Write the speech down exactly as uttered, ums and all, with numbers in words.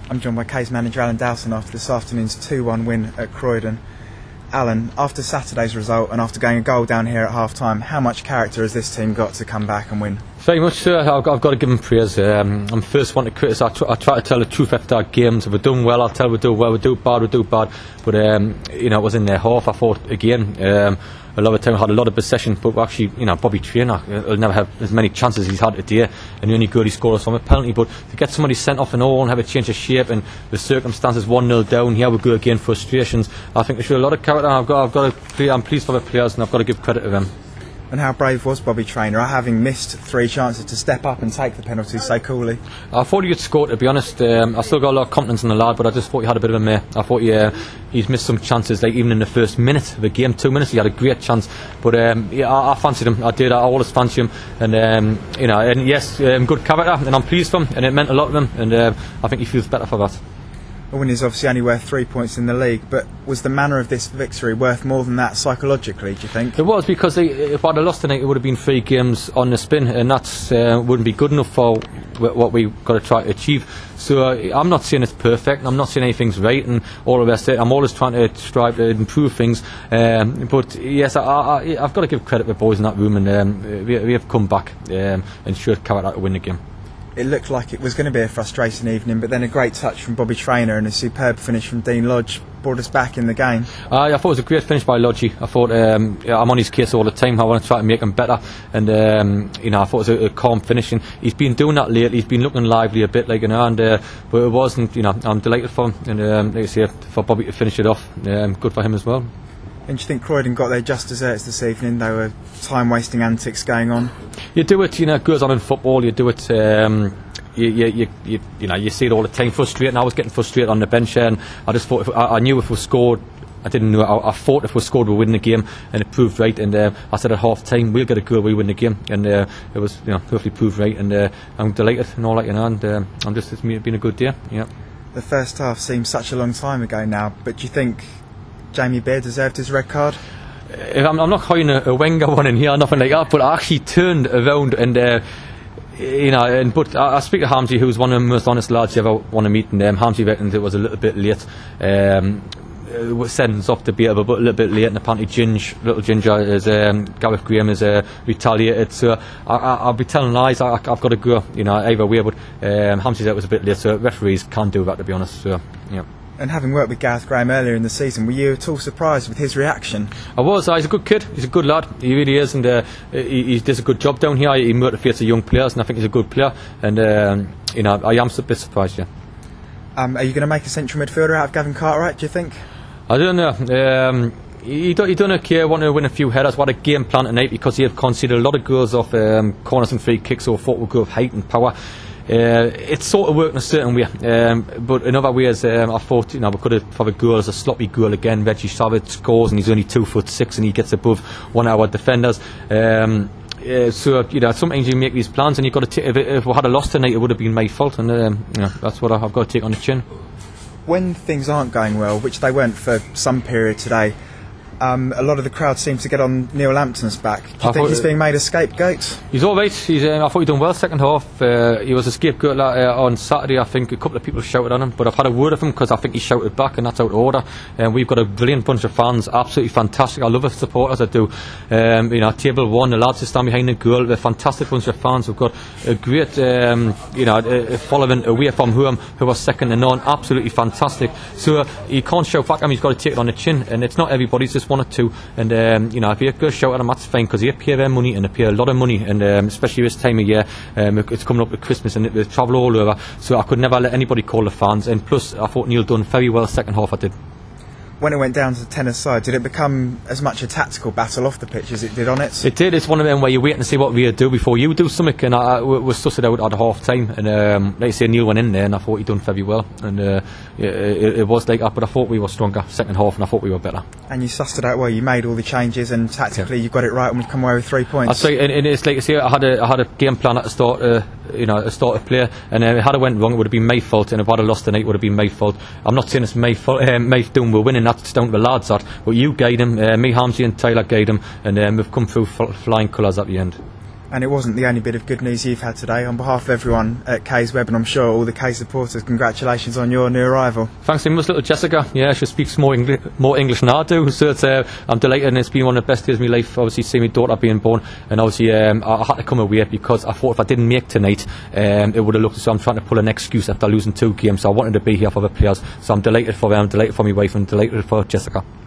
I'm joined by K's manager Alan Dowson after this afternoon's two one win at Croydon. Alan, after Saturday's result and after going a goal down here at half-time, how much character has this team got to come back and win? Very much, sir. I've got, I've got to give them praise. Um, I'm the first one to criticise. I, tr I try to tell the truth after our games. If we're doing well, I'll tell we do well. We do bad, we do bad. But um, you know, it was in their half. I thought again. Um, a lot of time we had a lot of possession, but actually, you know, Bobby Traynor will never have as many chances as he's had today. And the only goal he scored was from a penalty. But to get somebody sent off and all and have a change of shape and the circumstances one nil down, here we go again. Frustrations. I think they showed a lot of character. I've got, I've got to play. I'm pleased for the players, and I've got to give credit to them. And how brave was Bobby Traynor, having missed three chances, to step up and take the penalty so coolly? I thought he had scored, to be honest. Um, I still got a lot of confidence in the lad, but I just thought he had a bit of a mare. I thought he, uh, he's missed some chances, like even in the first minute of the game, two minutes, he had a great chance. But um, yeah, I, I fancied him. I did. I always fancied him. And um, you know, and yes, um, good character, and I'm pleased for him, and it meant a lot to him. And uh, I think he feels better for that. A win is obviously only worth three points in the league, but was the manner of this victory worth more than that psychologically, do you think? It was, because they, if I'd have lost tonight, it would have been three games on the spin, and that uh, wouldn't be good enough for what we've got to try to achieve. So uh, I'm not saying it's perfect, I'm not saying anything's right and all of that. I'm always trying to strive to improve things, um, but yes, I, I, I've got to give credit to the boys in that room, and um, we, we have come back um, and showed character to win the game. It looked like it was going to be a frustrating evening, but then a great touch from Bobby Traynor and a superb finish from Dean Lodge brought us back in the game. Uh, I thought it was a great finish by Lodge. I thought um, yeah, I'm on his case all the time. I want to try to make him better, and um, you know, I thought it was a, a calm finish. And he's been doing that lately. He's been looking lively a bit, like you know, and uh, but it wasn't. You know, I'm delighted for him, and um, like I say, for Bobby to finish it off, um, good for him as well. And do you think Croydon got their just desserts this evening? There were time-wasting antics going on. You do it, you know, it goes on in football. You do it. Um, You, you, you, you know, you see it all the time. Frustrating. I was getting frustrated on the bench, and I just thought if, I, I knew if we scored, I didn't know. I, I thought if we scored, we win the game, and it proved right. And uh, I said at half time, we'll get a goal, we win the game, and uh, it was, you know, perfectly proved right. And uh, I'm delighted and all that, you know. And uh, I'm just, it's been a good day. Yeah. The first half seems such a long time ago now, but do you think Jamie Baird deserved his red card? I'm, I'm not calling a, a Wenger one in here, nothing like that. But I actually turned around and. Uh, You know, and but I, I speak to Hamzy, who's one of the most honest lads you ever want to meet, and um, Hamzy reckons it was a little bit late. Um, sending us off to be a, but a little bit late, and apparently Ginge, little Ginger, is um, Gareth Graham is uh, retaliated. So I, I, I'll be telling lies. I, I've got to go, you know, either way. But um, Hamzy said it was a bit late, so referees can't do that, to be honest. So yeah. And having worked with Gareth Graham earlier in the season, were you at all surprised with his reaction? I was. Uh, he's a good kid. He's a good lad. He really is, and uh, he, he does a good job down here. He motivates the young players, and I think he's a good player. And um, you know, I am a bit surprised. Yeah. Um, are you going to make a central midfielder out of Gavin Cartwright, do you think? I don't know. Um, he, he don't okay. Want to win a few headers. What a game plan tonight, because he had conceded a lot of goals off um, corners and free kicks, so I thought we'd go with height and power. Uh, it's sort of worked in a certain way, um, but in other ways, um, I thought, you know, we could have have a goal as a sloppy goal again. Reggie Savage scores, and he's only two foot six, and he gets above one of our defenders. Um, uh, so you know, sometimes you make these plans, and you've got to. If, if we had a loss tonight, it would have been my fault, and um, you know, that's what I've got to take on the chin. When things aren't going well, which they weren't for some period today, Um, a lot of the crowd seems to get on Neil Lampton's back. Do you I think he's being made a scapegoat? He's all right. He's, um, I thought he'd done well second half. Uh, he was a scapegoat uh, on Saturday. I think a couple of people shouted on him, but I've had a word of him because I think he shouted back, and that's out of order. And um, we've got a brilliant bunch of fans, absolutely fantastic. I love the supporters. I do. Um, you know, table one, the lads who stand behind the goal, they're a fantastic bunch of fans. We've got a great, um, you know, a following away from home who are second to none. Absolutely fantastic. So uh, he can't shout back at him. He's got to take it on the chin, and it's not everybody. It's just one or two. And um, you know, if you go shout at them, that's fine, because they pay their money, and they pay a lot of money, and um, especially this time of year, um, it's coming up to Christmas, and they travel all over. So I could never let anybody call the fans. And plus, I thought Neil done very well second half. I did. When it went down to the tennis side, did it become as much a tactical battle off the pitch as it did on it? It did. It's one of them where you're waiting to see what we do before you do something, and I, I, we sussed it out at half time, and um, like I say, Neil went in there, and I thought he'd done very well, and uh, it, it, it was like that, but I thought we were stronger second half, and I thought we were better. And you sussed it out well. You made all the changes, and tactically yeah. you got it right, and we've come away with three points. That's right, and, and it's like I say, I had a, I had a game plan at the start, uh, you know, a start of play, and uh, had it went wrong, it would have been my fault, and if I'd have lost tonight, it would have been my fault. I'm not saying it's my fault, uh, my doing we're winning. That's down to the lads. But you guide him, uh, me, Hamzy and Tyler guide him, and um, we've come through flying colours at the end. And it wasn't the only bit of good news you've had today. On behalf of everyone at K's Web, and I'm sure all the K supporters, congratulations on your new arrival. Thanks very much, little Jessica. Yeah, she speaks more, Engli- more English than I do, so it's, uh, I'm delighted, and it's been one of the best days of my life, obviously seeing my daughter being born, and obviously um, I, I had to come away because I thought if I didn't make tonight, um, it would have looked as though I'm trying to pull an excuse after losing two games, so I wanted to be here for the players, so I'm delighted for them, I'm delighted for my wife, and delighted for Jessica.